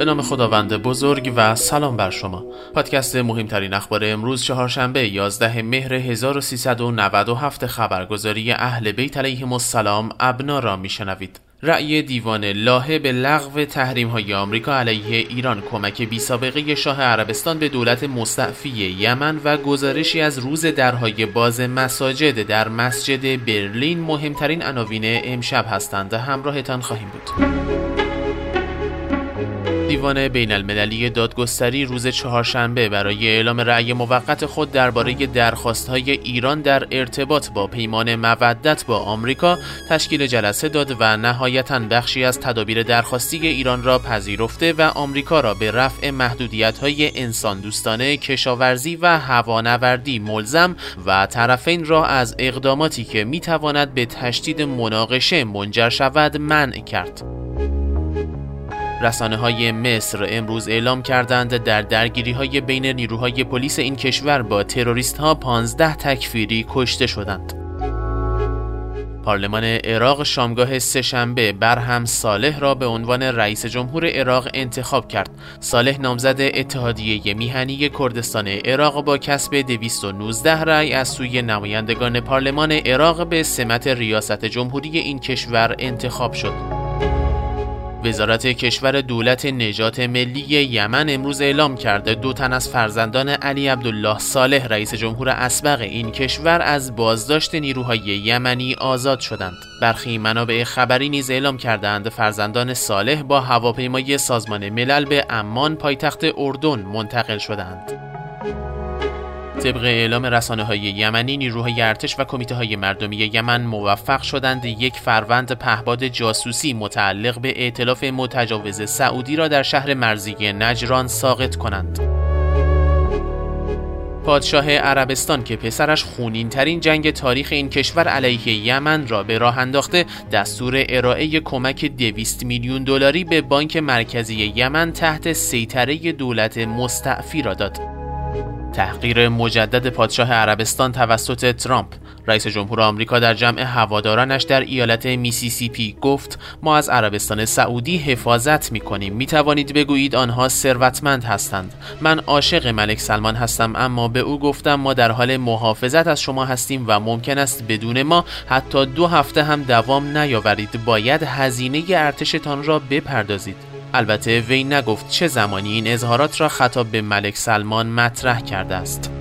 به نام خداوند بزرگ و سلام بر شما. پادکست مهمترین اخبار امروز چهارشنبه 11 مهر 1397 خبرگزاری اهل بیت علیهم السلام ابنا را میشنوید. رأی دیوان لاهه به لغو تحریم‌های آمریکا علیه ایران، کمک بی‌سابقه شاه عربستان به دولت مستعفی یمن و گزارشی از روز درهای باز مساجد در مسجد برلین مهمترین عناوین امشب هستند. همراهتان خواهیم بود. دیوان بین المللی دادگستری روز چهارشنبه برای اعلام رأی موقت خود درباره درخواست‌های ایران در ارتباط با پیمان مودت با آمریکا تشکیل جلسه داد و نهایتاً بخشی از تدابیر درخواستی ایران را پذیرفته و آمریکا را به رفع محدودیت‌های انسان دوستانه کشاورزی و هوانوردی ملزم و طرفین را از اقداماتی که می‌تواند به تشدید مناقشه منجر شود منع کرد. رسانه‌های مصر امروز اعلام کردند در درگیری‌های بین نیروهای پلیس این کشور با تروریست‌ها 15 تکفیری کشته شدند. پارلمان عراق شامگاه سه‌شنبه برهم صالح را به عنوان رئیس جمهور عراق انتخاب کرد. صالح نامزد اتحادیه میهنی کردستان عراق با کسب 219 رأی از سوی نمایندگان پارلمان عراق به سمت ریاست جمهوری این کشور انتخاب شد. وزارت کشور دولت نجات ملی یمن امروز اعلام کرده 2 تن از فرزندان علی عبدالله صالح رئیس جمهور اسبق این کشور از بازداشت نیروهای یمنی آزاد شدند. برخی منابع خبری نیز اعلام کردند فرزندان صالح با هواپیمای سازمان ملل به عمان پایتخت اردن منتقل شدند. طبق اعلام رسانه‌های یمنی، نیروهای ارتش و کمیته‌های مردمی یمن موفق شدند 1 فروند پهپاد جاسوسی متعلق به ائتلاف متجاوز سعودی را در شهر مرزی نجران ساقط کنند. پادشاه عربستان که پسرش خونین‌ترین جنگ تاریخ این کشور علیه یمن را به راه انداخته، دستور ارائه کمک 200 میلیون دلاری به بانک مرکزی یمن تحت سیطره دولت مستعفی را داد. تحقیر مجدد پادشاه عربستان توسط ترامپ. رئیس جمهور آمریکا در جمع هوادارانش در ایالت میسیسیپی گفت: ما از عربستان سعودی حفاظت می‌کنیم. می‌توانید بگویید آنها ثروتمند هستند. من عاشق ملک سلمان هستم، اما به او گفتم ما در حال محافظت از شما هستیم و ممکن است بدون ما حتی 2 هفته هم دوام نیاورید. باید هزینه ارتشتان را بپردازید. البته وی نگفت چه زمانی این اظهارات را خطاب به ملک سلمان مطرح کرده است.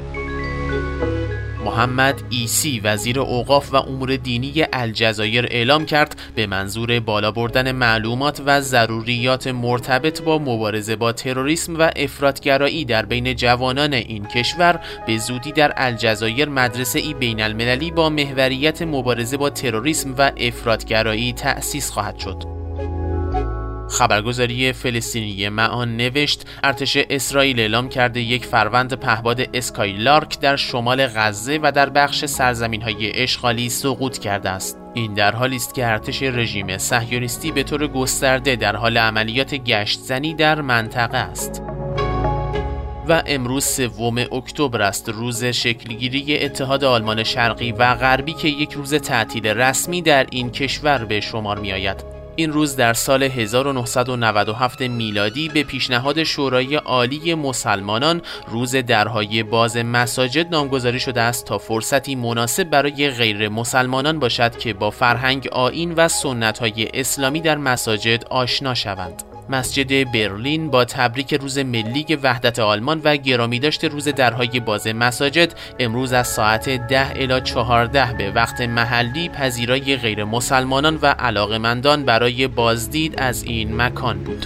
محمد عیسی وزیر اوقاف و امور دینی الجزایر اعلام کرد به منظور بالا بردن معلومات و ضروریات مرتبط با مبارزه با تروریسم و افراطگرایی در بین جوانان این کشور به زودی در الجزایر مدرسه‌ای بین المللی با محوریت مبارزه با تروریسم و افراطگرایی تأسیس خواهد شد. خبرگزاری فلسطینی معان نوشت ارتش اسرائیل اعلام کرده 1 فروند پهپاد اسکایلارک در شمال غزه و در بخش سرزمین‌های اشغالی سقوط کرده است. این در حالی است که ارتش رژیم صهیونیستی به طور گسترده در حال عملیات گشت‌زنی در منطقه است. و امروز 3 اکتبر است، روز شکلگیری اتحاد آلمان شرقی و غربی که یک روز تعطیل رسمی در این کشور به شمار می‌آید. این روز در سال 1997 میلادی به پیشنهاد شورای عالی مسلمانان روز درهای باز مساجد نامگذاری شده است تا فرصتی مناسب برای غیر مسلمانان باشد که با فرهنگ، آیین و سنت‌های اسلامی در مساجد آشنا شوند. مسجد برلین با تبریک روز ملی وحدت آلمان و گرامی داشت روز درهای باز مساجد امروز از ساعت 10 الی 14 به وقت محلی پذیرای غیر مسلمانان و علاقه‌مندان برای بازدید از این مکان بود.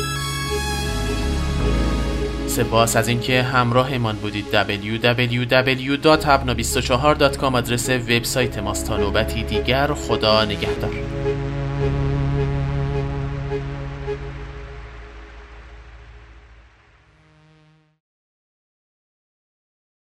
سپاس از اینکه همراهمان بودید. www.abna24.com آدرس وبسایت ماست. تا نوبتی دیگر، خدا نگهدار.